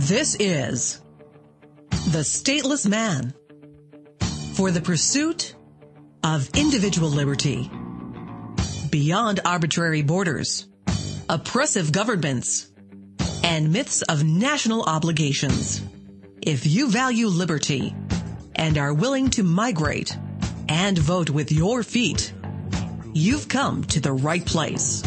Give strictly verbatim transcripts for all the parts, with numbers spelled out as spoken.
This is The Stateless Man, for the pursuit of individual liberty, beyond arbitrary borders, oppressive governments, and myths of national obligations. If you value liberty and are willing to migrate and vote with your feet, you've come to the right place.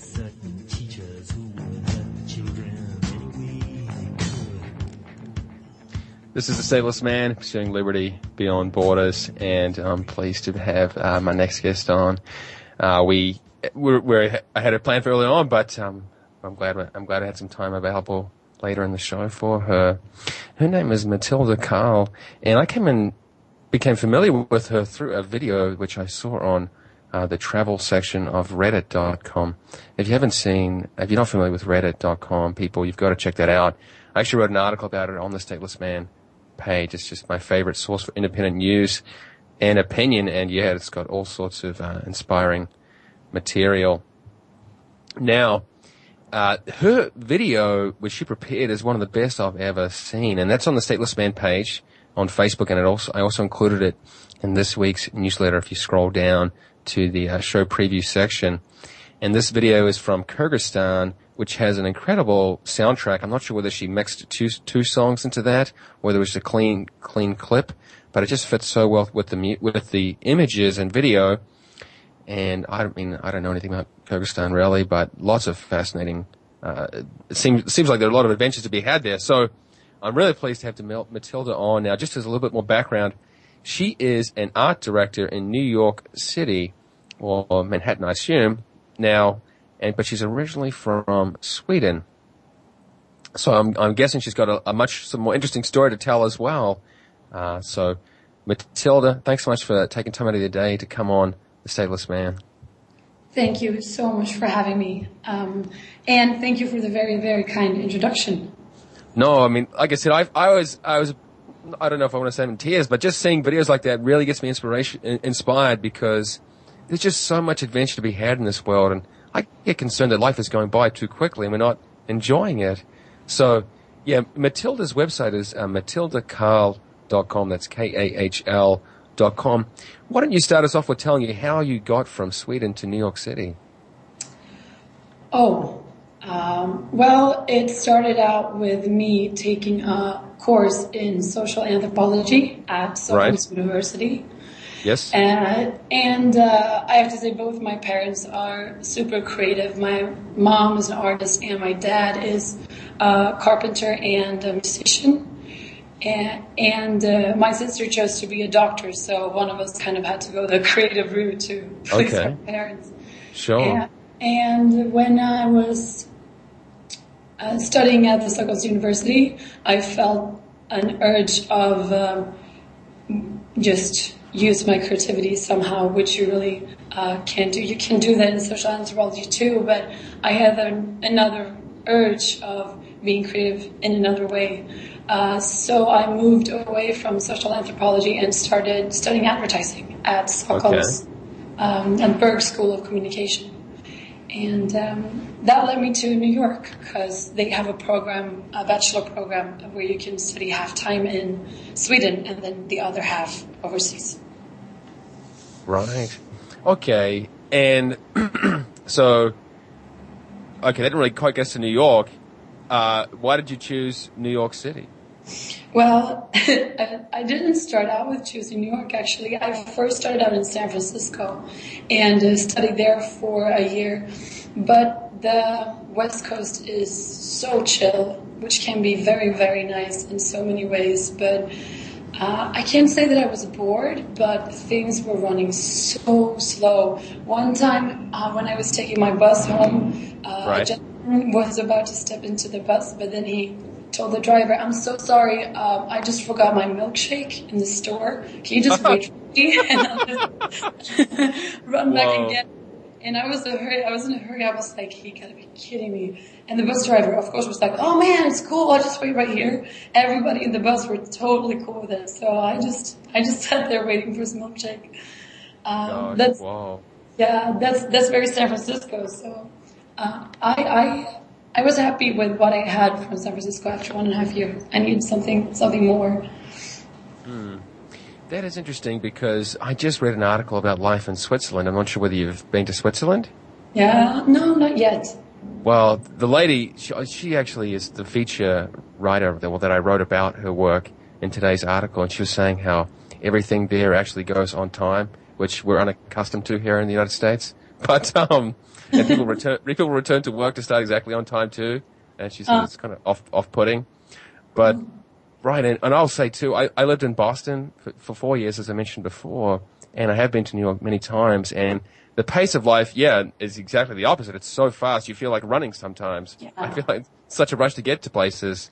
This is The Stateless Man, pursuing liberty beyond borders, and I'm pleased to have uh, my next guest on. Uh, we we're, we're I had a plan for early on, but um, I'm glad I'm glad I had some time available later in the show for her. Her name is Matilda Karl, and I came and became familiar with her through a video which I saw on uh, the travel section of reddit dot com. If you haven't seen, if you're not familiar with reddit dot com, people, you've got to check that out. I actually wrote an article about it on the Stateless Man page. It's just my favorite source for independent news and opinion, and yeah, it's got all sorts of uh, inspiring material. Now, uh, her video, which she prepared, is one of the best I've ever seen, and that's on the Stateless Man page on Facebook, and it also I also included it in this week's newsletter if you scroll down to the uh, show preview section. And this video is from Kyrgyzstan, which has an incredible soundtrack. I'm not sure whether she mixed two two songs into that, or whether it was a clean clean clip, but it just fits so well with the with the images and video. And I mean, I don't know anything about Kyrgyzstan really, but lots of fascinating. Uh, it seems it seems like there are a lot of adventures to be had there. So I'm really pleased to have Matilda on now. Just as a little bit more background, she is an art director in New York City, or Manhattan, I assume now. And, but she's originally from Sweden. So I'm, I'm guessing she's got a, a much some more interesting story to tell as well. Uh, so Matilda, thanks so much for taking time out of your day to come on The Stateless Man. Thank you so much for having me. Um, and thank you for the very, very kind introduction. No, I mean, like I said, I, I was, I was, I don't know if I want to say I'm in tears, but just seeing videos like that really gets me inspiration, inspired, because there's just so much adventure to be had in this world, and I get concerned that life is going by too quickly and we're not enjoying it. So, yeah, Matilda's website is uh, matilda karl dot com. That's K A H L dot com. Why don't you start us off with telling you how you got from Sweden to New York City? Oh, um, well, it started out with me taking a course in social anthropology at Stockholm's right. University. Yes. Uh, and uh, I have to say both my parents are super creative. My mom is an artist and my dad is a carpenter and a musician. And, and uh, my sister chose to be a doctor, so one of us kind of had to go the creative route to please okay. our parents. Sure. And, and when I was uh, studying at the Stockholm University, I felt an urge of um, just use my creativity somehow, which you really uh, can do. You can do that in social anthropology too, but I had an, another urge of being creative in another way. Uh, so I moved away from social anthropology and started studying advertising at Stockholm's okay. um, and Berg School of Communication. And um, that led me to New York because they have a program, a bachelor program, where you can study half time in Sweden and then the other half overseas. Right. Okay. And so, okay, they didn't really quite get to New York. Uh, why did you choose New York City? Well, I didn't start out with choosing New York, actually. I first started out in San Francisco and uh, studied there for a year. But the West Coast is so chill, which can be very, very nice in so many ways. But uh, I can't say that I was bored, but things were running so slow. One time uh, when I was taking my bus home, uh, right. a gentleman was about to step into the bus, but then he told the driver, "I'm so sorry, um, I just forgot my milkshake in the store. Can you just wait for me?" And I'll just run back Whoa. and get it. And I was in a hurry. I was in a hurry. I was like, "He gotta be kidding me!" And the bus driver, of course, was like, "Oh man, it's cool. I'll just wait right here." Everybody in the bus were totally cool with it. So I just, I just sat there waiting for his milkshake. Um, Gosh, that's, wow. yeah, that's that's very San Francisco. So uh, I, I I was happy with what I had from San Francisco after one and a half years. I needed something, something more. Hmm. That is interesting because I just read an article about life in Switzerland. I'm not sure whether you've been to Switzerland. Yeah, no, not yet. Well, the lady, she, she actually is the feature writer of the, well, that I wrote about her work in today's article, and she was saying how everything there actually goes on time, which we're unaccustomed to here in the United States. But um, and people return people return to work to start exactly on time too, and she said uh. it's kind of off off putting. But right, and, and I'll say too, I, I lived in Boston for, for four years, as I mentioned before, and I have been to New York many times, and the pace of life, yeah, is exactly the opposite. It's so fast, you feel like running sometimes. Yeah. I feel like it's such a rush to get to places.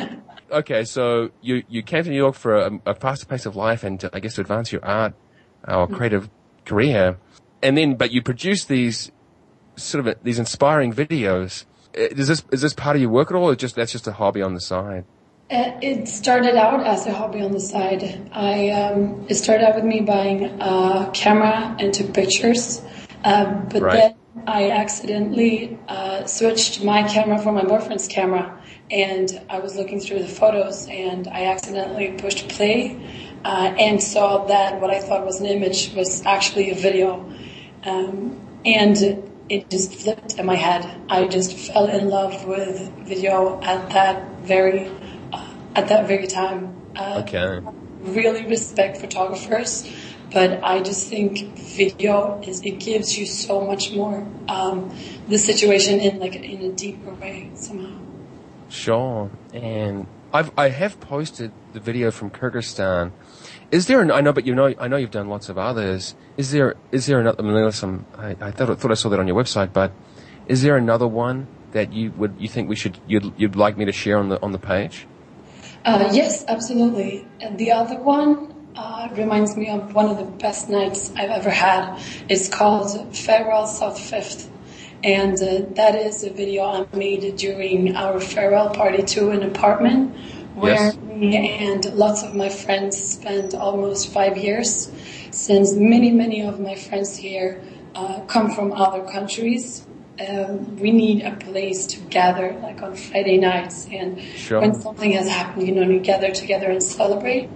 Okay, so you, you came to New York for a, a faster pace of life and to, I guess to advance your art or creative career. And then, but you produce these sort of these inspiring videos. Is this, is this part of your work at all, or just, that's just a hobby on the side? It started out as a hobby on the side. I um, it started out with me buying a camera and took pictures, uh, but right. then I accidentally uh, switched my camera for my boyfriend's camera, and I was looking through the photos, and I accidentally pushed play uh, and saw that what I thought was an image was actually a video, um, and it just flipped in my head. I just fell in love with video at that very At that very time. Uh, okay. Really respect photographers, but I just think video is, it gives you so much more, um, the situation in like, in a deeper way somehow. Sure. And I've, I have posted the video from Kyrgyzstan. Is there an, I know, but you know, I know you've done lots of others. Is there, is there another, I mean, there's some, I, I thought, I thought I saw that on your website, but is there another one that you would, you think we should, you'd, you'd like me to share on the, on the page? Uh, yes, absolutely. And the other one uh, reminds me of one of the best nights I've ever had. It's called Farewell South Fifth. And uh, that is a video I made during our farewell party to an apartment where yes. me and lots of my friends spent almost five years, since many, many of my friends here uh, come from other countries. Um, we need a place to gather, like on Friday nights, and sure. when something has happened, you know, we gather together and celebrate.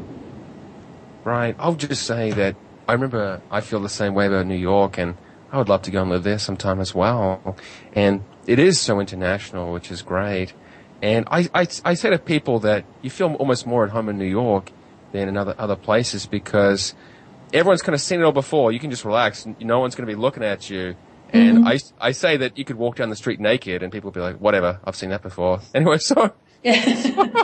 Right. I'll just say that I remember I feel the same way about New York, and I would love to go and live there sometime as well. And it is so international, which is great. And I, I, I say to people that you feel almost more at home in New York than in other, other places, because everyone's kind of seen it all before. You can just relax. No one's going to be looking at you. And mm-hmm. I, I say that you could walk down the street naked and people would be like, whatever, I've seen that before. Anyway, so, yeah.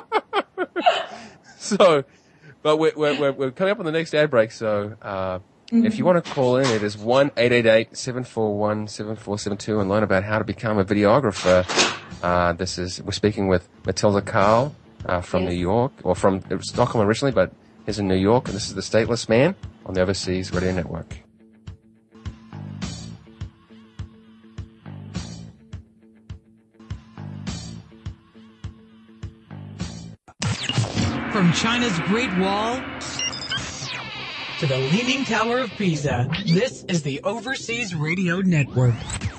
so, but we're, we're, we're coming up on the next ad break. So, uh, mm-hmm. if you want to call in, it is one eight eight eight, seven four one, seven four seven two and learn about how to become a videographer. Uh, this is, we're speaking with Matilda Karl, uh, from yes. New York, or from Stockholm originally, but is in New York. And this is The Stateless Man on the Overseas Radio Network. From China's Great Wall to the Leaning Tower of Pisa, this is the Overseas Radio Network.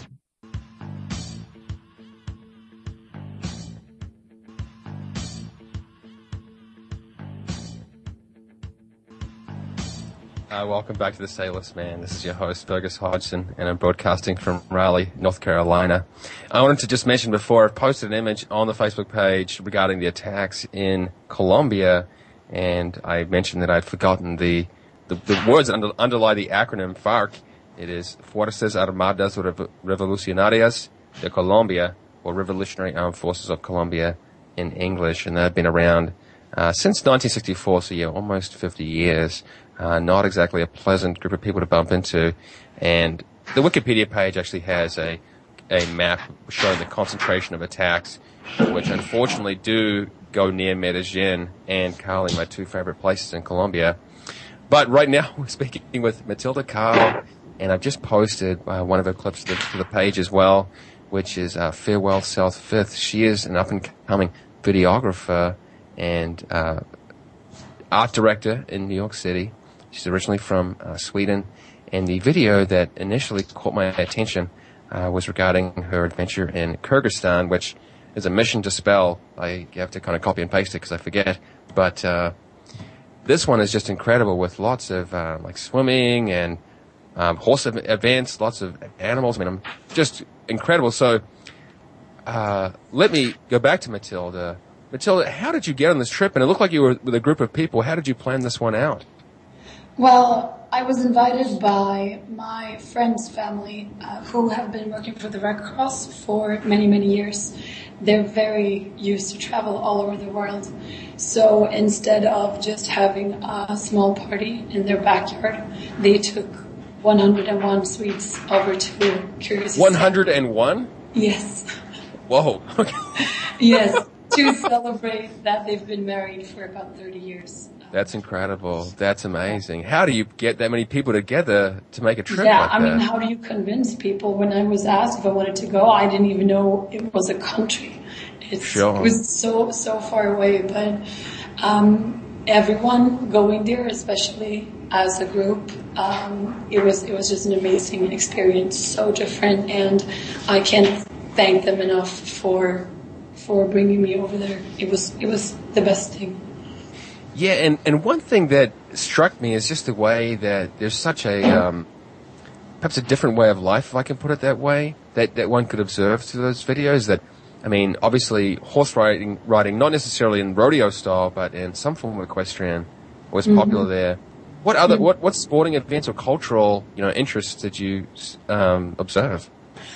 Uh, welcome back to The Stateless Man. This is your host, Fergus Hodgson, and I'm broadcasting from Raleigh, North Carolina. I wanted to just mention before, I've posted an image on the Facebook page regarding the attacks in Colombia, and I mentioned that I'd forgotten the, the, the words that under, underlie the acronym FARC. It is Fuerzas Armadas Revolucionarias de Colombia, or Revolutionary Armed Forces of Colombia in English, and they've been around uh, since nineteen sixty-four, so yeah, almost fifty years. Uh, not exactly a pleasant group of people to bump into. And the Wikipedia page actually has a, a map showing the concentration of attacks, which unfortunately do go near Medellin and Cali, my two favorite places in Colombia. But right now we're speaking with Matilda Karl, and I've just posted uh, one of her clips to the, to the page as well, which is uh, Farewell South Fifth. She is an up-and-coming videographer and uh, art director in New York City. She's originally from uh, Sweden, and the video that initially caught my attention uh, was regarding her adventure in Kyrgyzstan, which is a mission to spell. I have to kind of copy and paste it because I forget. But uh, this one is just incredible with lots of uh, like swimming and um, horse events, lots of animals. I mean, I'm just incredible. So uh, let me go back to Matilda. Matilda, how did you get on this trip? And it looked like you were with a group of people. How did you plan this one out? Well, I was invited by my friend's family uh, who have been working for the Red Cross for many, many years. They're very used to travel all over the world. So instead of just having a small party in their backyard, they took one hundred one suites over to Kyrgyzstan. one hundred one? Yes. Whoa. Yes, to celebrate that they've been married for about thirty years. That's incredible. That's amazing. How do you get that many people together to make a trip yeah, like I mean, that? how do you convince people? When I was asked if I wanted to go, I didn't even know it was a country. It's, Sure. It was so, so far away. But um, everyone going there, especially as a group, um, it was it was just an amazing experience, so different. And I can't thank them enough for for bringing me over there. It was it was the best thing. Yeah, and, and one thing that struck me is just the way that there's such a, um, perhaps a different way of life, if I can put it that way, that, that one could observe through those videos. That, I mean, obviously horse riding, riding, not necessarily in rodeo style, but in some form of equestrian was Mm-hmm. popular there. What other, what, what sporting events or cultural, you know, interests did you, um, observe?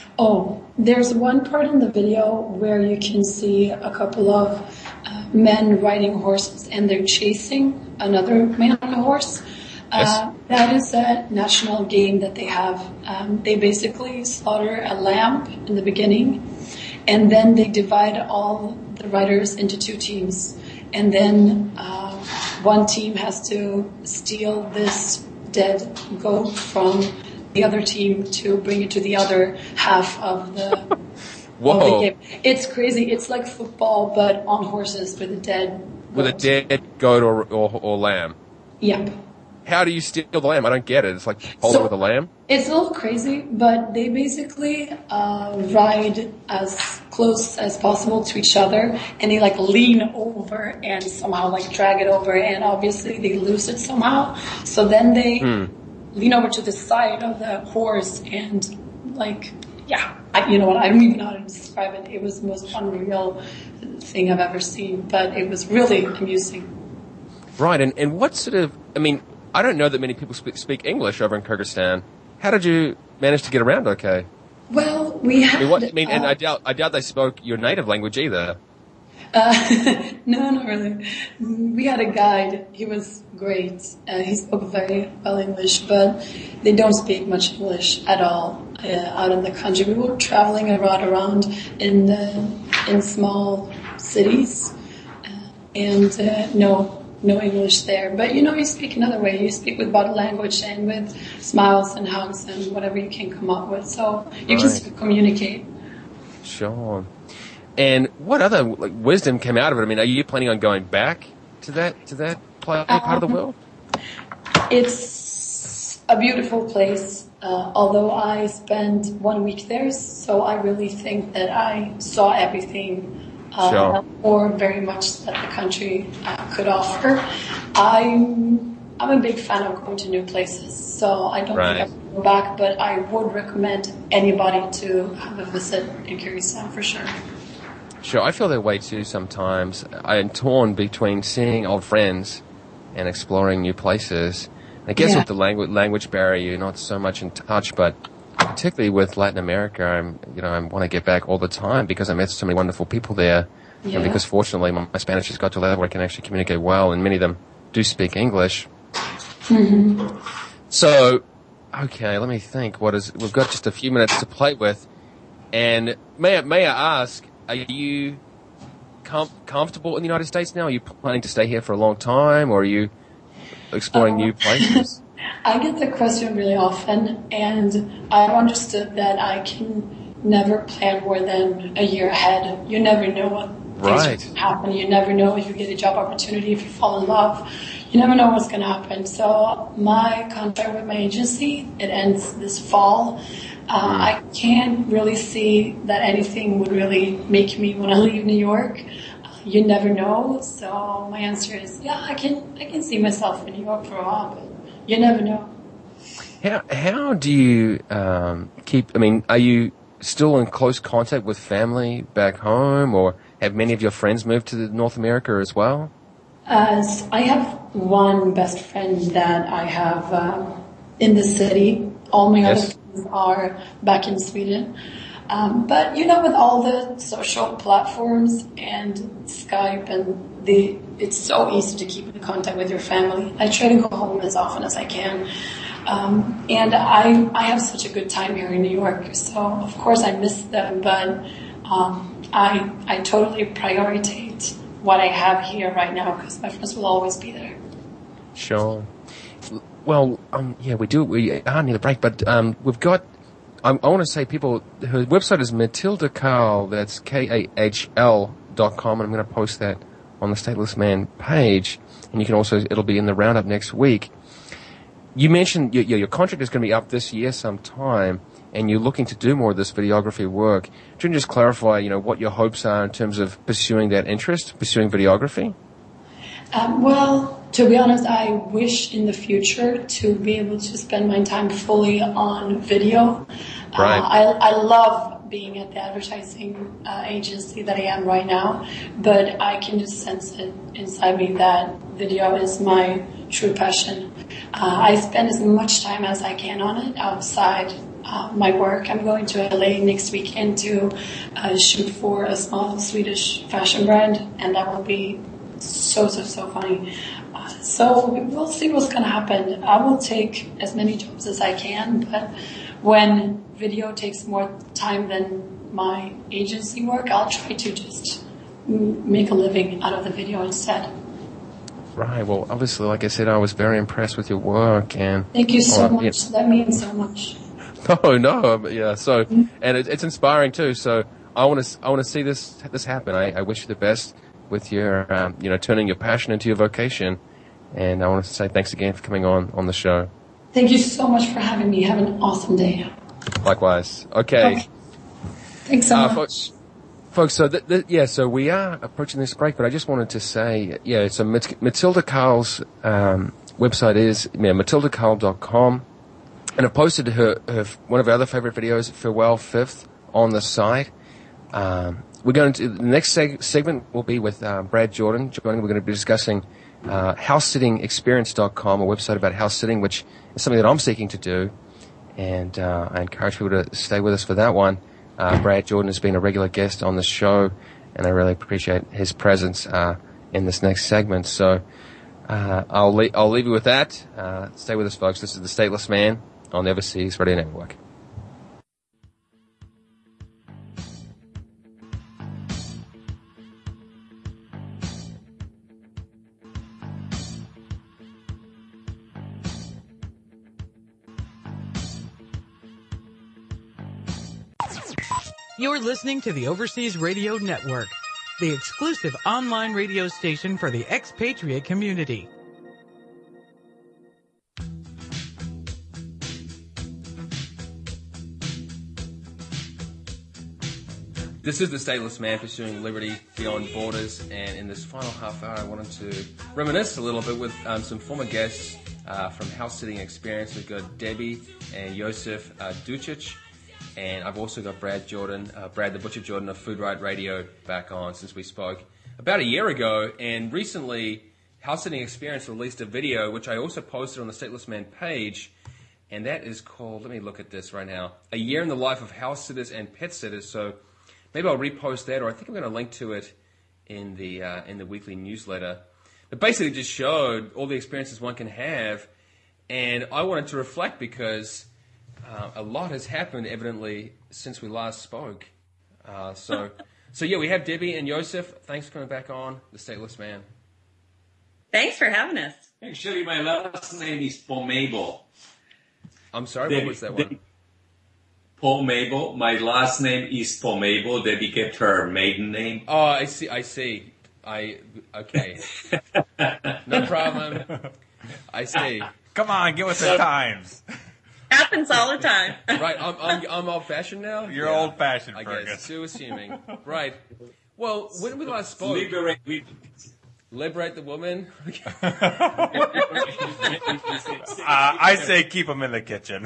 Oh, there's one part in the video where you can see a couple of uh, men riding horses and they're chasing another man on a horse. Yes. Uh, that is a national game that they have. Um, they basically slaughter a lamb in the beginning, and then they divide all the riders into two teams. And then uh, one team has to steal this dead goat from the other team to bring it to the other half of the, Whoa. of the game. It's crazy. It's like football, but on horses with a dead With a goat. dead goat or, or, or lamb. Yep. How do you steal the lamb? I don't get it. It's like hold So- it with a lamb? It's a little crazy, but they basically uh, ride as close as possible to each other, and they like lean over and somehow like drag it over, and obviously they lose it somehow. So then they Hmm. lean over to the side of the horse and like, yeah, I, you know what? I don't even know how to describe it. It was the most unreal thing I've ever seen, but it was really amusing. Right, and, and what sort of, I mean, I don't know that many people speak, speak English over in Kyrgyzstan. How did you manage to get around okay? Well, we had. I mean, what, I mean and uh, I doubt, I doubt they spoke your native language either. Uh, no, not really. We had a guide. He was great. Uh, he spoke very well English, but they don't speak much English at all uh, out in the country. We were traveling around, around in uh, in small cities, uh, and uh, no, no English there. But you know, you speak another way. You speak with body language and with smiles and hugs and whatever you can come up with. So you can Right. still communicate. Sure. And what other like wisdom came out of it? I mean, are you planning on going back to that to that play, part of the world? It's a beautiful place, uh, although I spent one week there, so I really think that I saw everything uh, Sure. or very much that the country uh, could offer. I'm, I'm a big fan of going to new places, so I don't Right. think I will go back, but I would recommend anybody to have a visit in Kyrgyzstan for sure. Sure, I feel that way too sometimes. I am torn between seeing old friends and exploring new places. I guess Yeah. with the language language barrier, you're not so much in touch, but particularly with Latin America, I'm you know I want to get back all the time because I met so many wonderful people there, Yeah. and because fortunately my, my Spanish has got to a level where I can actually communicate well, and many of them do speak English. Mm-hmm. So, okay, let me think. What is we've got just a few minutes to play with, and may I, may I ask? Are you com- comfortable in the United States now? Are you planning to stay here for a long time, or are you exploring Uh, new places? I get the question really often, and I've understood that I can never plan more than a year ahead. You never know what things Right. are going to happen. You never know if you get a job opportunity, if you fall in love. You never know what's going to happen. So my contract with my agency, it ends this fall. Uh, Mm. I can't really see that anything would really make me want to leave New York. Uh, you never know. So my answer is, yeah, I can I can see myself in New York for a while, but you never know. How how do you um, keep? I mean, are you still in close contact with family back home, or have many of your friends moved to North America as well? Uh, so I have one best friend that I have um, in the city. All my Yes. other friends are back in Sweden. Um, but you know, with all the social platforms and Skype and the, it's so easy to keep in contact with your family. I try to go home as often as I can. Um, and I, I have such a good time here in New York. So of course I miss them, but, um, I, I totally prioritize what I have here right now because my friends will always be there. Sure. Well, um, yeah, we do. We are near the break, but um, we've got. I, I want to say, people. Her website is Matilda Kahl. That's K A H L dot com, and I'm going to post that on the Stateless Man page. And you can also. It'll be in the roundup next week. You mentioned your, your contract is going to be up this year sometime, and you're looking to do more of this videography work. Do you just clarify, you know, what your hopes are in terms of pursuing that interest, pursuing videography? Um, well, to be honest, I wish in the future to be able to spend my time fully on video. Right. Uh, I, I love being at the advertising uh, agency that I am right now, but I can just sense it inside me that video is my true passion. Uh, I spend as much time as I can on it outside uh, my work. I'm going to L A next weekend to uh, shoot for a small Swedish fashion brand, and that will be so, so, so funny. Uh, so we'll see what's going to happen. I will take as many jobs as I can, but when video takes more time than my agency work, I'll try to just make a living out of the video instead. Right. Well, obviously, like I said, I was very impressed with your work, and Thank you so oh, much. yeah. That means so much. No, no, um, yeah. So, and it, it's inspiring too. So, I want to, I want to see this, this happen. I, I wish you the best with your, um, you know, turning your passion into your vocation. And I want to say thanks again for coming on on the show. Thank you so much for having me. Have an awesome day. Likewise. Okay. Okay. Thanks so Uh, much. folks, folks, so th- th- yeah, so we are approaching this break, but I just wanted to say, yeah, so Mat- Matilda Kahl's um, website is yeah, matilda kahl dot com, and I posted her, her one of our other favorite videos, Farewell Fifth, on the site. Um, we're going to the next seg- segment will be with uh, Brad Jordan. Joining, we're going to be discussing uh, house sitting experience dot com, a website about house sitting, which is something that I'm seeking to do, and uh, I encourage people to stay with us for that one. Uh, Brad Jordan has been a regular guest on the show, and I really appreciate his presence uh, in this next segment. So uh, I'll, le- I'll leave you with that. Uh, stay with us, folks. This is The Stateless Man on the Overseas Radio Network. You're listening to the Overseas Radio Network, the exclusive online radio station for the expatriate community. This is The Stateless Man, pursuing liberty beyond borders, and in this final half hour I wanted to reminisce a little bit with um, some former guests uh, from House Sitting Experience. We've got Debbie and Josef uh, Ducic, and I've also got Brad Jordan, uh, Brad the Butcher Jordan of Food Right Radio back on since we spoke about a year ago. And recently, House Sitting Experience released a video, which I also posted on the Stateless Man page, and that is called, let me look at this right now, A Year in the Life of House Sitters and Pet Sitters. So maybe I'll repost that, or I think I'm going to link to it in the uh, in the weekly newsletter. But basically just showed all the experiences one can have, and I wanted to reflect because uh, a lot has happened, evidently, since we last spoke. Uh, so, so yeah, we have Debbie and Josef. Thanks for coming back on The Stateless Man. Thanks for having us. Actually, my last name is Pomable. I'm sorry, Debbie, what was that one? Debbie, Pomable. My last name is Pomable. Debbie kept her maiden name. Oh, I see, I see. I, okay. No problem. I see. Come on, give us the times. Now happens all the time. Right, I'm, I'm, I'm old-fashioned now? You're Yeah, old-fashioned, I Fergus. guess, too assuming. Right. Well, when we last spoke... Liberate women. Liberate the woman? uh, I say keep them in the kitchen.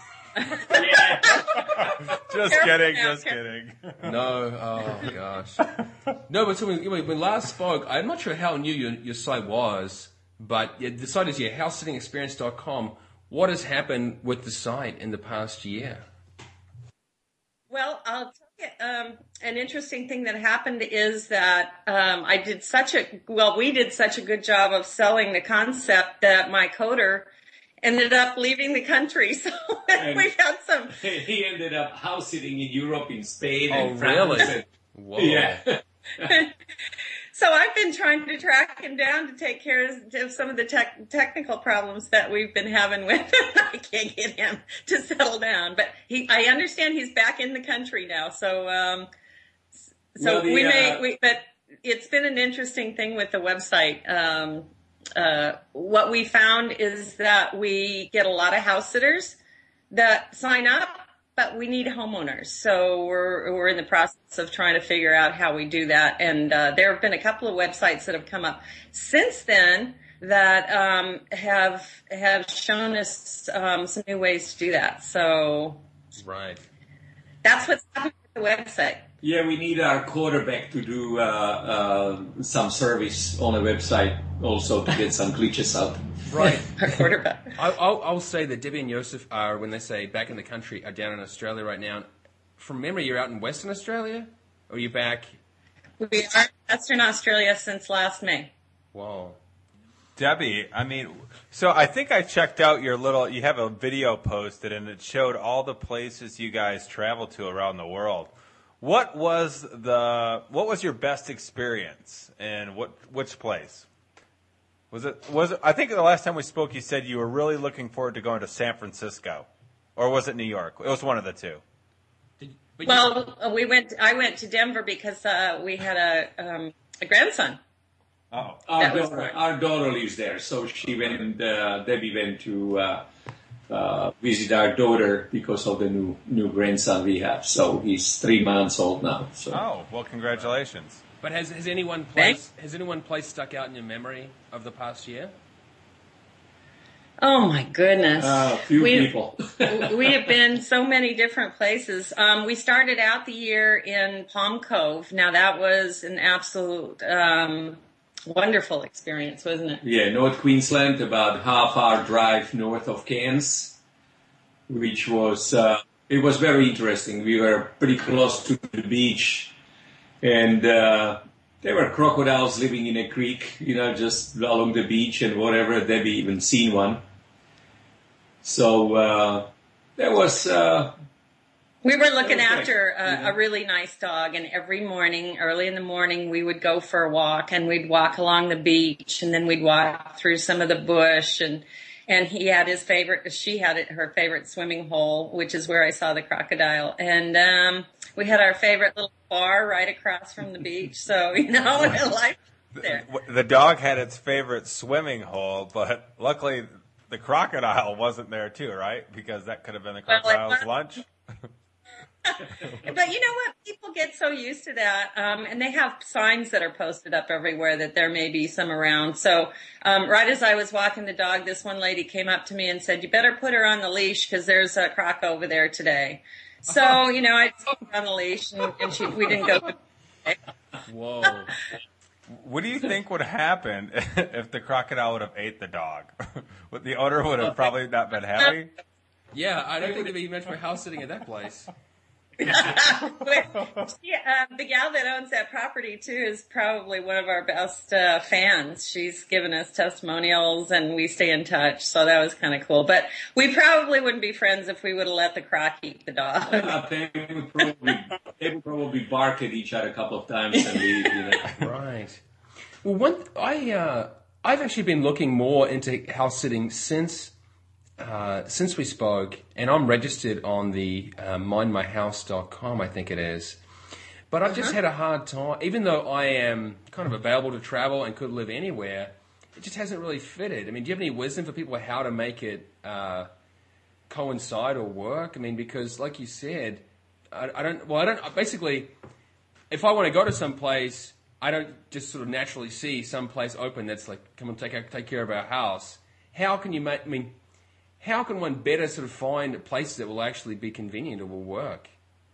Just kidding, just kidding. No, oh gosh. No, but so when, when we last spoke, I'm not sure how new your, your site was, but yeah, the site is yeah, house sitting experience dot com. What has happened with the site in the past year? Well, I'll tell you, um, an interesting thing that happened is that um, I did such a, well, we did such a good job of selling the concept that my coder ended up leaving the country. So we've had some. He ended up house sitting in Europe, in Spain, Oh, and France. really? And, Whoa. yeah. So I've been trying to track him down to take care of some of the tech, technical problems that we've been having with him. I can't get him to settle down, but he, I understand he's back in the country now. So, um, so Well, the, we may, uh, we, but it's been an interesting thing with the website. Um, uh, what we found is that we get a lot of house sitters that sign up, but we need homeowners. So we're, we're in the process of trying to figure out how we do that. And, uh, there have been a couple of websites that have come up since then that, um, have, have shown us, um, some new ways to do that. So Right. that's what's happening with the website. Yeah, we need our quarterback to do uh, uh, some service on a website also to get some glitches out. Right. Our quarterback. I, I'll, I'll say that Debbie and Joseph are, when they say back in the country, are down in Australia right now. From memory, you're out in Western Australia? Or are you back? We are in Western Australia since last May. Whoa. Debbie, I mean, so I think I checked out your little, you have a video posted and it showed all the places you guys travel to around the world. What was the, what was your best experience and what, which place? Was it, was it, I think the last time we spoke you said you were really looking forward to going to San Francisco. Or was it New York? It was one of the two. Did, but Well, uh, we went. I went to Denver because uh, we had a um, a grandson. Oh. Our That was daughter, right. our daughter lives there, so she went. Uh, Debbie went to uh, uh, visit our daughter because of the new new grandson we have. So he's three months old now. So Oh, well, congratulations. But has, has anyone place has anyone place stuck out in your memory of the past year? Oh my goodness! uh, a few we, people. we have been so many different places. Um, we started out the year in Palm Cove. Now that was an absolute um, wonderful experience, wasn't it? Yeah, North Queensland, about half hour drive north of Cairns, which was, uh, it was very interesting. We were pretty close to the beach and, uh, there were crocodiles living in a creek, you know, just along the beach and whatever. Debbie even seen one. So, uh, there was, uh, We were looking That was after great. a, Yeah. a really nice dog, and every morning, early in the morning, we would go for a walk, and we'd walk along the beach, and then we'd walk through some of the bush, and and he had his favorite, she had it, her favorite swimming hole, which is where I saw the crocodile, and um, we had our favorite little bar right across from the beach, so you know, life was there. The dog had its favorite swimming hole, but luckily the crocodile wasn't there too, right? Because that could have been the Well, it crocodile's was- lunch. But you know what? People get so used to that, um, and they have signs that are posted up everywhere that there may be some around. So, um, right as I was walking the dog, this one lady came up to me and said, "You better put her on the leash because there's a croc over there today." So, you know, I took her on the leash, and, and she, we didn't go. Whoa. What do you think would happen if the crocodile would have ate the dog? Would the owner would have probably not been happy? Yeah, I don't think there'd be much for house sitting at that place. She, uh, the gal that owns that property too is probably one of our best uh, fans. She's given us testimonials and we stay in touch, so that was kind of cool. But we probably wouldn't be friends if we would have let the croc eat the dog. Uh, they would probably, they would probably bark at each other a couple of times and leave, you know. Right. Well, one I uh, I've actually been looking more into house sitting since uh, since we spoke, and I'm registered on the uh, mind my house dot com, I think it is. But I've just had a hard time, even though I am kind of available to travel and could live anywhere. It just hasn't really fitted. I mean, do you have any wisdom for people how to make it uh, coincide or work? I mean, because like you said, I, I don't. Well, I don't. Basically, if I want to go to some place, I don't just sort of naturally see some place open that's like, come and take take care of our house. How can you make? I mean, how can one better sort of find places that will actually be convenient or will work?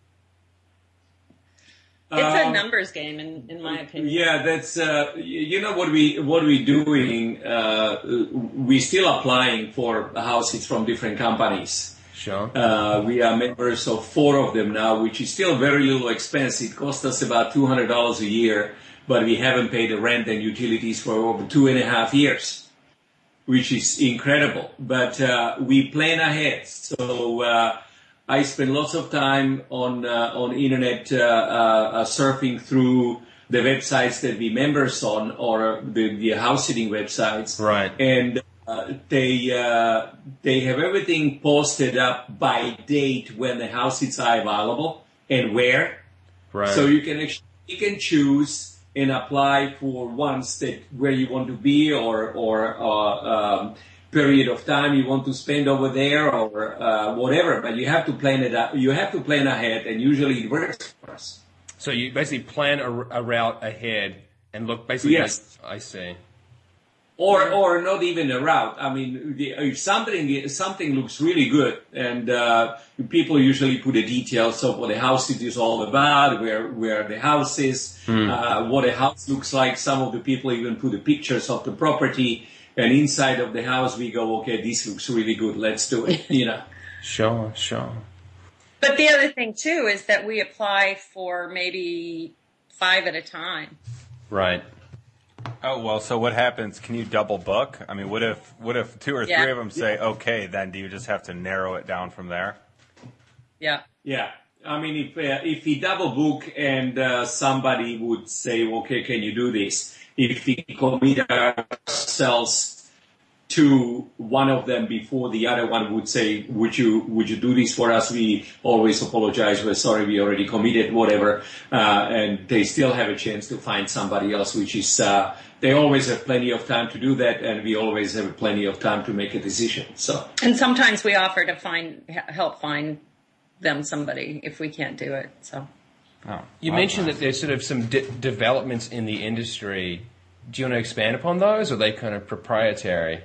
It's a Um, numbers game, in, in my opinion. Yeah, that's uh, you know what we what we doing. Uh, we still applying for houses from different companies. Sure. Uh, we are members of four of them now, which is still very little expense. It costs us about two hundred dollars a year, but we haven't paid the rent and utilities for over two and a half years, which is incredible. But uh, we plan ahead, so. Uh, I spend lots of time on uh, on internet uh, uh, surfing through the websites that we members on, or the, the house sitting websites. Right. And uh, they uh, they have everything posted up by date when the houses are available and where. Right. So you can actually you can choose and apply for ones that where you want to be, or or uh, um, period of time you want to spend over there, or uh, whatever. But you have to plan it out. You have to plan ahead, and usually it works for us. So you basically plan a, a route ahead and look basically. Yes. I see. Or or not even a route. I mean, the, if something something looks really good, and uh, people usually put the details of what the house it is all about, where where the house is, Hmm. uh, what a house looks like. Some of the people even put the pictures of the property. And inside of the house, we go, okay, this looks really good. Let's do it, you know. Sure, sure. But the other thing, too, is that we apply for maybe five at a time. Right. Oh, well, so what happens? Can you double book? I mean, what if what if two or Yeah. three of them say, okay, then do you just have to narrow it down from there? Yeah. Yeah. I mean, if uh, if we double book and uh, somebody would say, okay, can you do this? If we commit ourselves to one of them before the other one would say, would you would you do this for us? We always apologize. We're sorry, we already committed, whatever. Uh, and they still have a chance to find somebody else, which is, uh, they always have plenty of time to do that, and we always have plenty of time to make a decision. So. And sometimes we offer to find help find them somebody if we can't do it. So. Oh, You well, mentioned that there's sort of some de- developments in the industry. Do you want to expand upon those, or are they kind of proprietary?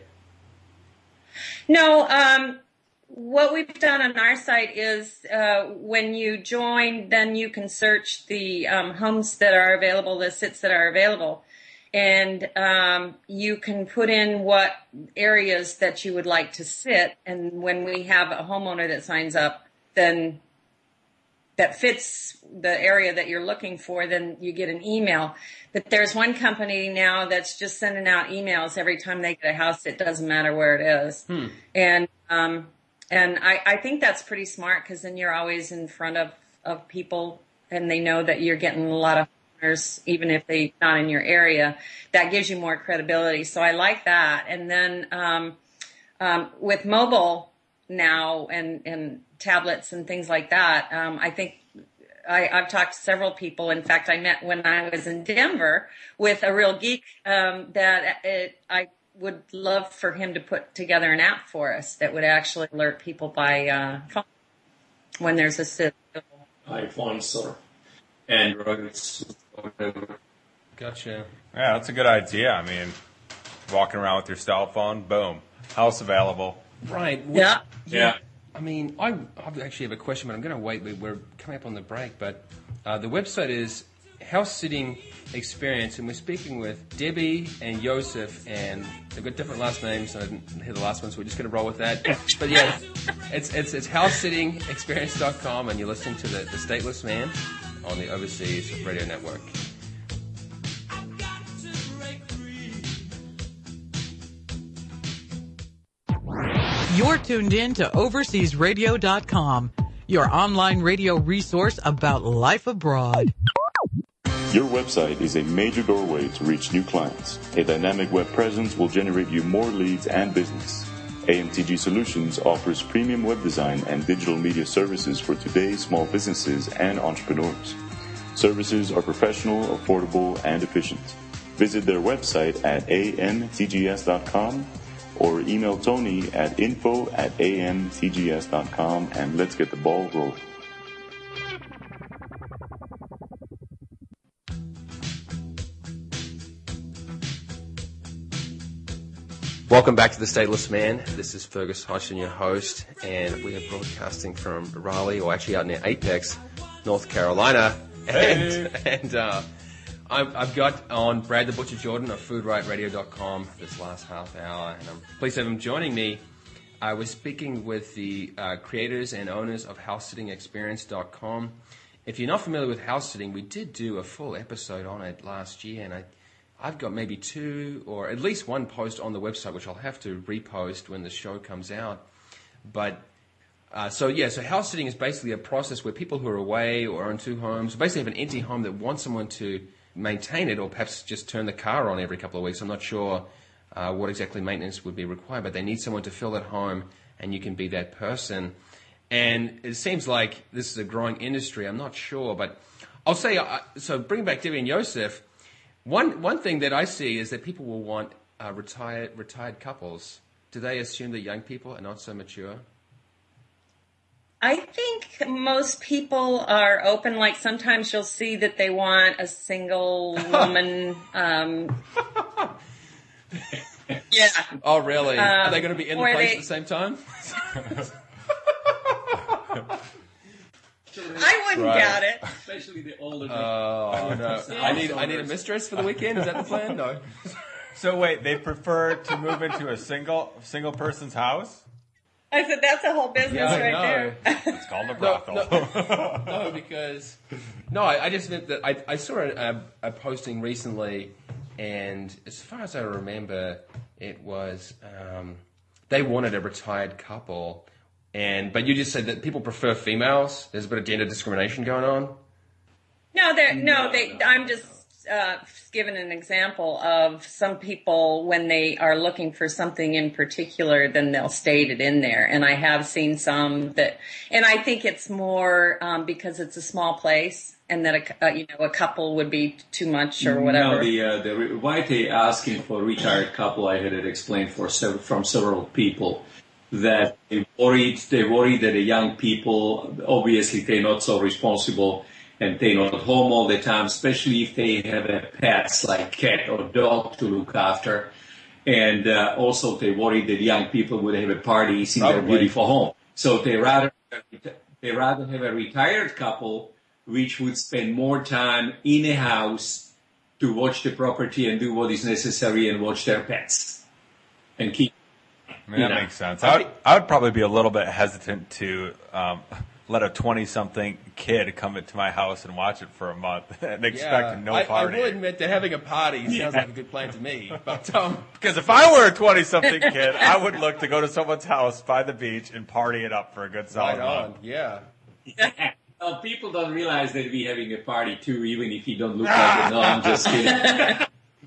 No, um, what we've done on our site is uh, when you join, then you can search the um, homes that are available, the sits that are available, and um, you can put in what areas that you would like to sit. And when we have a homeowner that signs up, then that fits the area that you're looking for, then you get an email. But there's one company now that's just sending out emails every time they get a house. It doesn't matter where it is. Hmm. And um, and I, I think that's pretty smart, because then you're always in front of, of people, and they know that you're getting a lot of owners, even if they're not in your area. That gives you more credibility. So I like that. And then um, um, with mobile now and, and tablets and things like that, um, I think I, I've talked to several people. In fact, I met when I was in Denver with a real geek um, that it, I would love for him to put together an app for us that would actually alert people by uh, phone when there's a sit. iPhones or Androids, whatever. Gotcha. Yeah, that's a good idea. I mean, walking around with your cell phone, boom, house available. Right. Yeah. Yeah. I mean, I, I actually have a question, but I'm going to wait. We- We're coming up on the break, but uh, the website is House Sitting Experience, and we're speaking with Debbie and Josef, and they've got different last names. I didn't hear the last one, so we're just going to roll with that. But yeah, it's it's it's house sitting experience dot com, and you're listening to the, the Stateless Man on the Overseas Radio Network. You're tuned in to overseas radio dot com, your online radio resource about life abroad. Your website is a major doorway to reach new clients. A dynamic web presence will generate you more leads and business. A M T G Solutions offers premium web design and digital media services for today's small businesses and entrepreneurs. Services are professional, affordable, and efficient. Visit their website at A M T G S dot com or email Tony at info at a m t g s dot com and let's get the ball rolling. Welcome back to The Stateless Man. This is Fergus Hodgson, your host, and we are broadcasting from Raleigh, or actually out near Apex, North Carolina. Hey. And, and uh, I've, I've got on Brad the Butcher Jordan of food right radio dot com this last half hour, and I'm pleased to have him joining me. I was speaking with the uh, creators and owners of house sitting experience dot com. If you're not familiar with house sitting, we did do a full episode on it last year, and I I've got maybe two or at least one post on the website, which I'll have to repost when the show comes out. But uh, so, yeah, so house sitting is basically a process where people who are away or own two homes basically have an empty home that wants someone to maintain it, or perhaps just turn the car on every couple of weeks. I'm not sure uh, what exactly maintenance would be required, but they need someone to fill that home, and you can be that person. And it seems like this is a growing industry. I'm not sure, but I'll say, uh, so bring back Debbie and Joseph. One one thing that I see is that people will want uh, retired retired couples. Do they assume that young people are not so mature? I think most people are open. Like sometimes you'll see that they want a single woman. Um, yeah. Oh, really? Um, are they going to be in the place they, at the same time? I wouldn't Right. doubt it. Especially the older. Oh no! I need I need a mistress for the weekend. Is that the plan? No. So wait, they prefer to move into a single single person's house? I said that's a whole business Yeah, I right know. there. It's called a brothel. No, no, because no, I, I just meant that I I saw a, a posting recently, and as far as I remember, it was um, they wanted a retired couple. And but you just said that people prefer females. There's a bit of gender discrimination going on. No, there. No, No, they. no, I'm just uh, giving an example of some people when they are looking for something in particular, then they'll state it in there. And I have seen some that, and I think it's more um, because it's a small place, and that a, uh, you know a couple would be too much or whatever. No, the uh, the why they asking for retired couple, I had it explained for several, from several people. That they worried, they worried that the young people, obviously they're not so responsible and they're not home all the time, especially if they have a pets like cat or dog to look after. And uh, also they worried that young people would have a parties in their beautiful home. So they rather, they rather have a retired couple which would spend more time in a house to watch the property and do what is necessary and watch their pets and keep. I mean, that You know. makes sense. I would, I would probably be a little bit hesitant to um, let a twenty-something kid come into my house and watch it for a month and expect no I, party. I will admit that having a party sounds Yeah. like a good plan to me. But um, Because if I were a twenty-something kid, I would look to go to someone's house by the beach and party it up for a good solid right on, month. yeah. Well, people don't realize that we're having a party too, even if you don't look like it. No, I'm just kidding.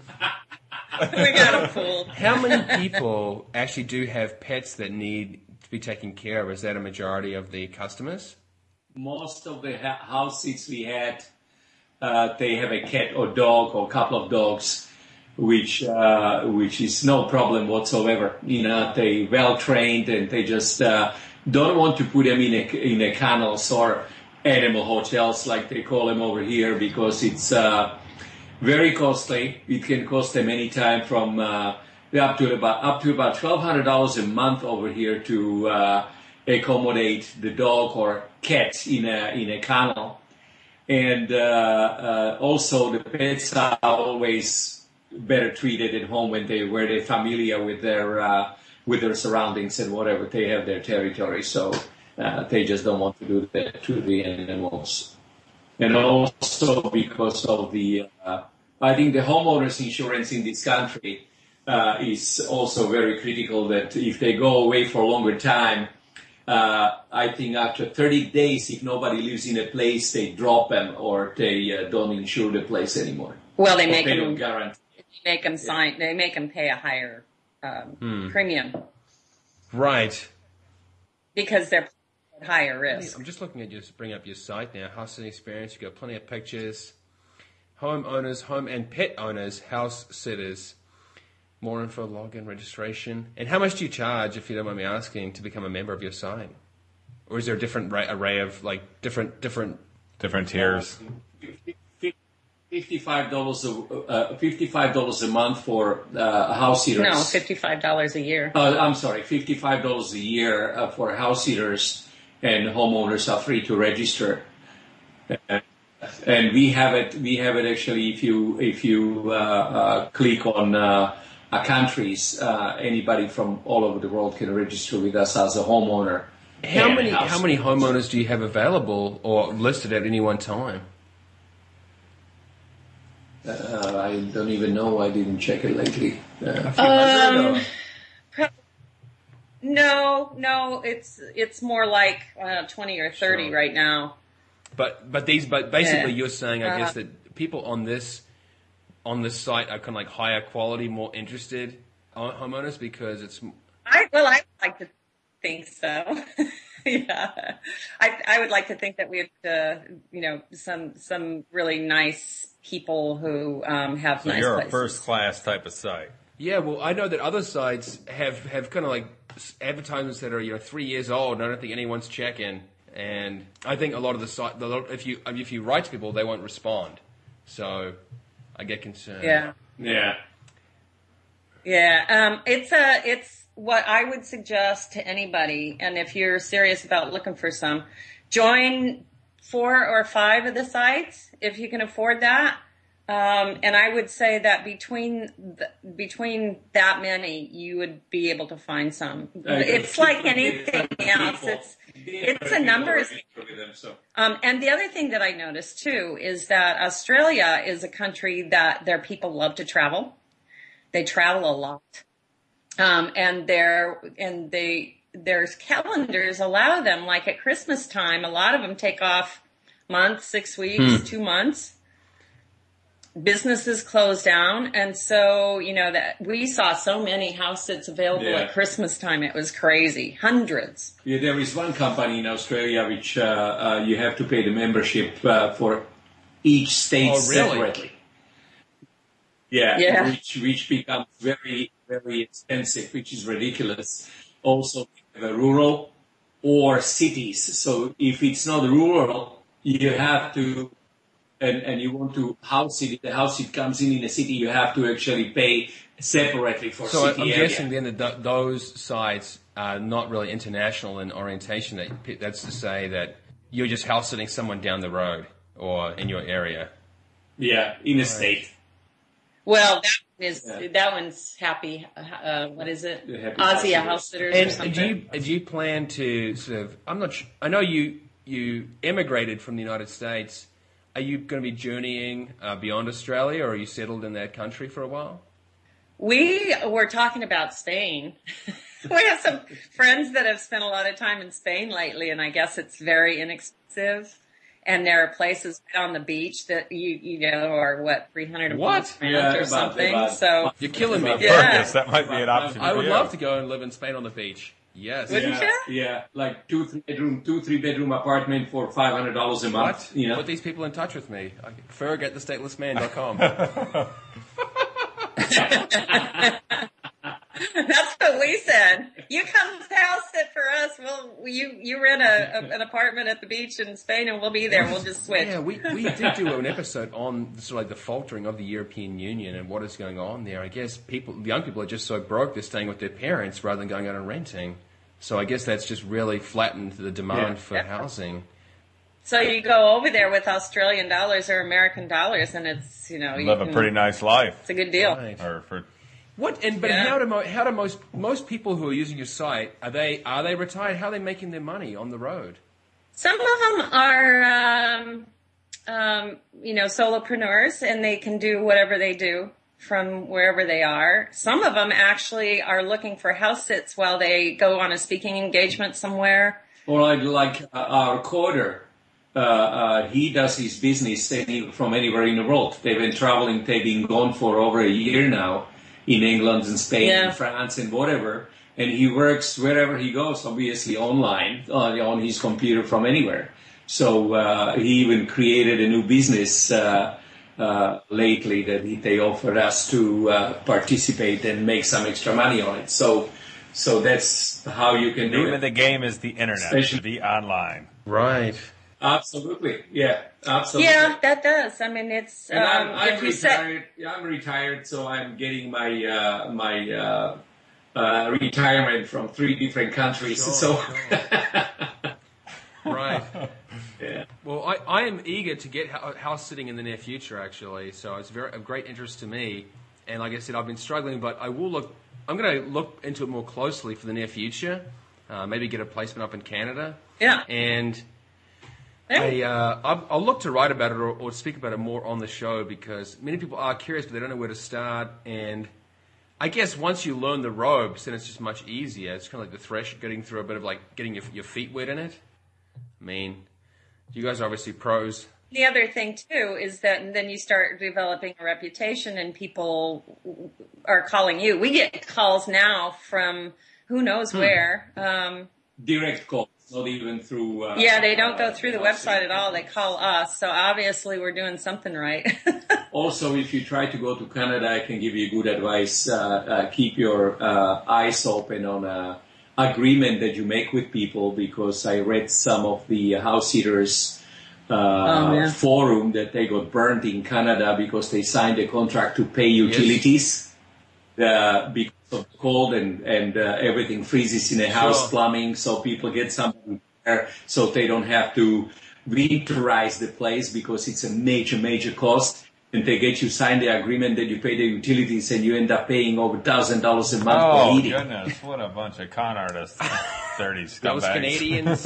We got a pool. How many people actually do have pets that need to be taken care of? Is that a majority of the customers? Most of the ha- house seats we had, uh, they have a cat or dog or a couple of dogs, which uh, which is no problem whatsoever. You know, they well trained and they just uh, don't want to put them in a in a kennels or animal hotels like they call them over here because it's uh, very costly. It can cost them any time from uh, up to about up to about twelve hundred dollars a month over here to uh, accommodate the dog or cat in a in a kennel. And uh, uh, also the pets are always better treated at home when they where they're familiar with their uh, with their surroundings and whatever they have their territory. So uh, they just don't want to do that to the animals. And also because of the, uh, I think the homeowners insurance in this country uh, is also very critical. That if they go away for a longer time. Uh, I think after thirty days, if nobody lives in a place, they drop them or they uh, don't insure the place anymore. Well, they Or make they them don't guarantee. make them sign. They make them pay a higher um, Hmm. premium Right. because they're at higher risk. I'm just looking at your, bring up your site now, House Sitting Experience. You've got plenty of pictures. Home owners, home and pet owners, house sitters. More info, login, registration. And how much do you charge, if you don't mind me asking, to become a member of your site? Or is there a different ra- array of, like, different, different... Different tiers? fifty-five dollars a, uh, fifty-five dollars a month for uh, house sitters. No, fifty-five dollars a year. Uh, I'm sorry, fifty-five dollars a year uh, for house sitters, and homeowners are free to register. Uh, and we have it. We have it actually. If you if you uh, uh, click on uh, uh, countries, uh, anybody from all over the world can register with us as a homeowner. How many how many homeowners do you have available or listed at any one time? Uh, I don't even know. I didn't check it lately. Uh, Um, pro- no, no, it's it's more like uh, twenty or thirty Sure. right now. But but these but basically Yeah. you're saying I Uh, guess that people on this on this site are kind of like higher quality, more interested uh, homeowners because it's I well, I would like to think so. Yeah, I I would like to think that we have uh, you know some some really nice people who um, have So nice you're places. a first class type of site. yeah. Well, I know that other sites have have kind of like advertisements that are you know three years old, and I don't think anyone's checking. And I think a lot of the site, the lot- if you if you write to people, they won't respond. So I get concerned. Yeah. yeah. Yeah, um, it's a, it's what I would suggest to anybody. And if you're serious about looking for some, join four or five of the sites if you can afford that. Um, and I would say that between the, between that many, you would be able to find some. It's like anything else. It's it's a numbers. Um, and the other thing that I noticed too is that Australia is a country that their people love to travel. They travel a lot, um, and their and they their calendars allow them. Like at Christmas time, a lot of them take off months, six weeks, two months. Businesses close down, and so you know that we saw so many house sits available Yeah. at Christmas time. It was crazy, hundreds. Yeah, there is one company in Australia which uh, uh, you have to pay the membership uh, for each state Oh, really? separately. Yeah, Yeah. which which becomes very very expensive, which is ridiculous. Also, the rural or cities. So if it's not rural, you have to, and and you want to house it. The house it comes in in a city, you have to actually pay separately for So city I'm area. guessing then that th- those sites are not really international in orientation. That that's to say that you're just house sitting someone down the road or in your area. Yeah, in a state. Well, that one is Yeah. that one's happy. Uh, what is it? The Happy Aussie House House Sitters or And something. do you do you plan to sort of? I'm not. Sure, I know you you emigrated from the United States. Are you going to be journeying uh, beyond Australia, or are you settled in that country for a while? We were talking about Spain. We have some friends that have spent a lot of time in Spain lately, and I guess it's very inexpensive. And there are places on the beach that you you know are what three hundred a What? month rent Yeah, or about- something. about- so You're killing me. Yeah. Yes, that might be an option. I for would you. love to go and live in Spain on the beach. Yes. Wouldn't Yeah, you? yeah, like two, three bedroom, two, three bedroom apartment for five hundred dollars a month. What? You know, Put these people in touch with me. Ferg at the stateless man dot com. That's what we said. You come house sit for us. We'll you you rent a, a an apartment at the beach in Spain, and we'll be there. We'll just switch. Yeah, we, we did do an episode on sort of like the faltering of the European Union and what is going on there. I guess people, young people are just so broke they're staying with their parents rather than going out and renting. So I guess that's just really flattened the demand Yeah. for Yeah. housing. So you go over there with Australian dollars or American dollars, and it's you know you Live a can- pretty nice life. It's a good deal. Right. Or for What? And but Yeah. how do mo- how do most most people who are using your site are they are they retired? How are they making their money on the road? Some of them are, um, um, you know, solopreneurs, and they can do whatever they do from wherever they are. Some of them actually are looking for house sits while they go on a speaking engagement somewhere. or like, like uh, our coder, uh, uh, he does his business any, from anywhere in the world. They've been traveling, they've been gone for over a year now in England and Spain Yeah. and France and whatever. And he works wherever he goes, obviously online, uh, on his computer from anywhere. So uh, he even created a new business uh, uh, lately that they offered us to uh, participate and make some extra money on it. So, so that's how you can The do name it. of the game is the internet, Especially- the online. Right. Absolutely, yeah, absolutely. Yeah, that does. I mean, it's And um, I'm, I'm if you set. retired. Yeah, I'm retired, so I'm getting my uh, my uh, uh, retirement from three different countries. Sure, so, Right. yeah. Well, I, I am eager to get hou- house sitting in the near future, actually. So it's very of great interest to me. And like I said, I've been struggling, but I will look. I'm going to look into it more closely for the near future. Uh, maybe get a placement up in Canada. Yeah. And Hey. I, uh, I'll, I'll look to write about it or, or speak about it more on the show because many people are curious, but they don't know where to start. And I guess once you learn the ropes, then it's just much easier. It's kind of like the thresh, getting through a bit of like getting your, your feet wet in it. I mean, you guys are obviously pros. The other thing too is that then you start developing a reputation, and people are calling you. We get calls now from who knows Hmm. where. Um, Direct calls, not even through. Uh, yeah, they don't go through the uh, website at all. They call us. So obviously we're doing something right. Also, if you try to go to Canada, I can give you good advice. Uh, uh, keep your uh, eyes open on a agreement that you make with people, because I read some of the house sitters uh, Oh, yeah. forum that they got burned in Canada because they signed a contract to pay utilities uh, because of the cold and, and uh, everything freezes in a house, Sure. plumbing, so people get somebody there so they don't have to winterize the place because it's a major, major cost. And they get you sign the agreement that you pay the utilities and you end up paying over one thousand dollars a month Oh, for heating. goodness. What a bunch of con artists. Dirty scumbags. Those Canadians.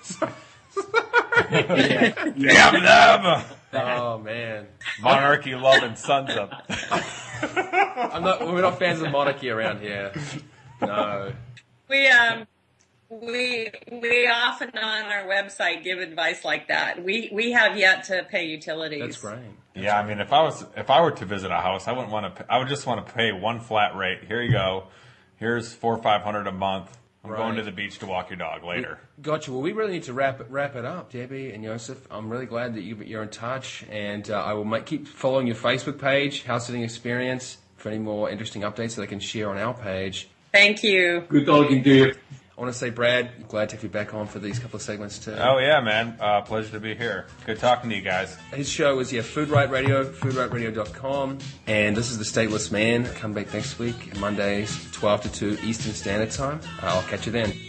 Damn them! Oh man, Monarchy loving sons of. I'm not. We're not fans of monarchy around here. No. we um we we often on our website give advice like that. We we have yet to pay utilities. That's great. Yeah, I mean, if I was if I were to visit a house, I wouldn't want to. I would just want to pay one flat rate. Here you go. Here's four or five hundred a month. I'm Right. going to the beach to walk your dog later. Gotcha. Well, we really need to wrap it, wrap it up, Debbie and Joseph. I'm really glad that you, you're in touch, and uh, I will make, keep following your Facebook page, House Sitting Experience, for any more interesting updates that I can share on our page. Thank you. Good talking to you. I want to say, Brad, glad to have you back on for these couple of segments too. Oh yeah, man. Uh, pleasure to be here. Good talking to you guys. His show is yeah, Food Right Radio, food right radio dot com, and this is The Stateless Man. Come back next week, Mondays, twelve to two Eastern Standard Time. I'll catch you then.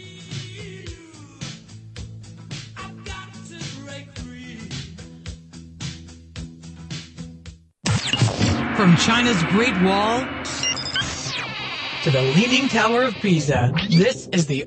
From China's Great Wall to the Leaning Tower of Pisa, this is the